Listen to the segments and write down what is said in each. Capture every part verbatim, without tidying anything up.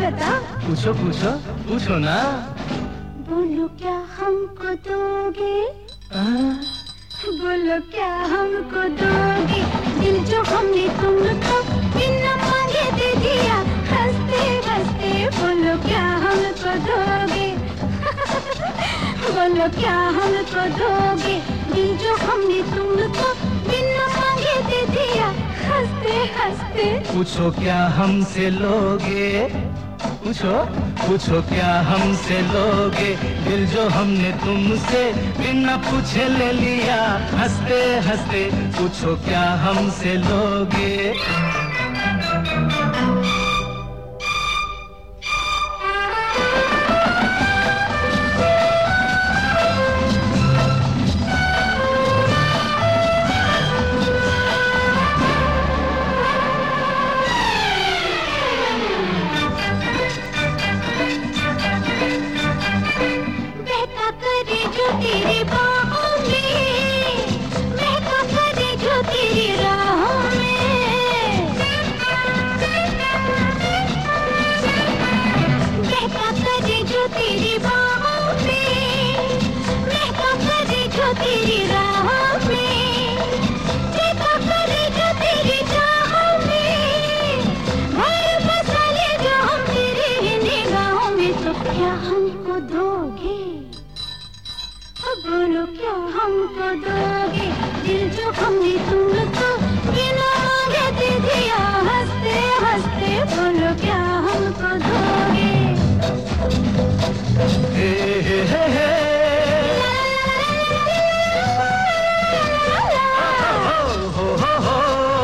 बता। पूछो पूछो पूछो ना। बोलो क्या हमको दोगे? बोलो क्या हमको दोगे? दिल जो हमने तुमको बिना मांगे दे दिया, हंसते हंसते बोलो क्या हमको दोगे? बोलो क्या हमको दोगे? दिल जो हमने तुमको बिना मांगे दे दिया, हंसते हंसते। पूछो क्या हमसे लोगे? पूछो पूछो क्या हमसे लोगे? दिल जो हमने तुमसे बिना पूछे ले लिया, हंसते हंसते पूछो क्या हमसे लोगे? तेरी बाहों में महका करे जो तेरी राहों में, महका करे जो तेरी बाहों में, महका करे जो तेरी राहों में, महका करे जो तेरी चाहों में, घर बसा ले जो हम तेरी निगाहों में। तो क्या हमको दोगे? बोलो क्या हमको दोगे? दिल जो हमने तुमको बिना मांगे दे दिया, हंसते हंसते बोलो क्या हमको दोगे? हे हे हे हे हो हो हो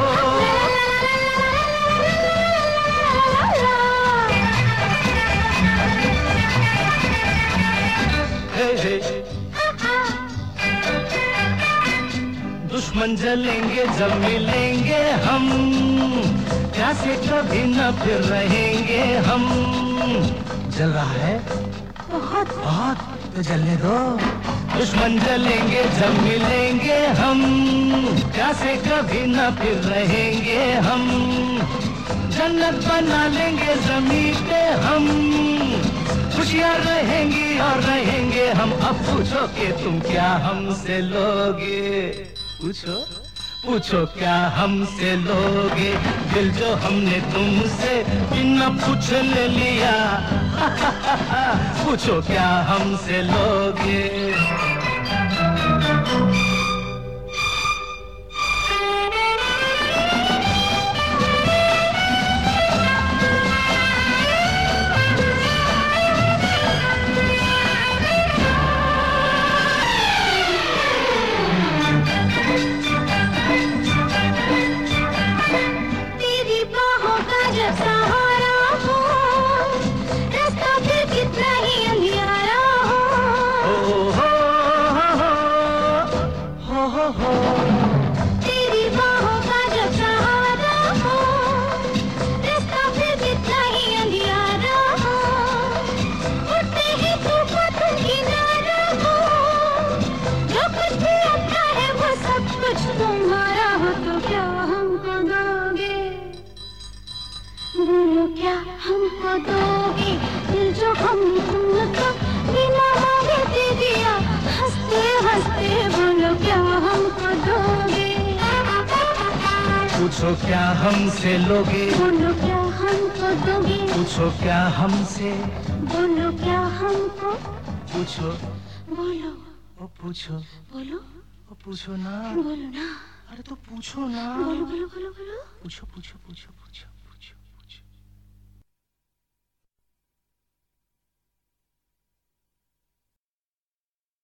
हे हे दुश्मन जलेंगे जब मिलेंगे हम, प्यासे कभी न फिर रहेंगे हम। जल रहा है बहुत बहुत, तो जलने दो। दुश्मन जलेंगे जब मिलेंगे हम, प्यासे कभी न फिर रहेंगे हम। जन्नत बना लेंगे जमीन पे हम, खुशियाँ रहेंगी और रहेंगे हम। अब पूछो कि तुम क्या हमसे लोगे? पूछो पूछो क्या हमसे लोगे? दिल जो हमने तुमसे बिना पूछे ले लिया, पूछो क्या हमसे लोगे? सहारा हो रास्ता फिर कितना ही अंधियारा हो, हो हो हो हो तेरी बाहों का जब सहारा हो रास्ता फिर कितना ही अंधियारा हो, उठते ही तूफान तुम किनारा हो, जो कुछ भी अपना है वो सब कुछ तुम्हारा हो। तो क्या हमको दोगे? बोलो क्या हमको दोगे? दिल जो हमने तुमको बिना मांगे दे दिया, हंसते हंसते बोलो क्या हमको दोगे? पूछो क्या हमसे लोगे? बोलो क्या हमको दोगे? पूछो क्या हमसे? बोलो क्या हमको? पूछो बोलो ओ पूछो बोलो ओ पूछो ना। बोलो ना। अरे तो पूछो ना। बोलो बोलो बोलो बोलो। पूछो पूछो पूछो पूछो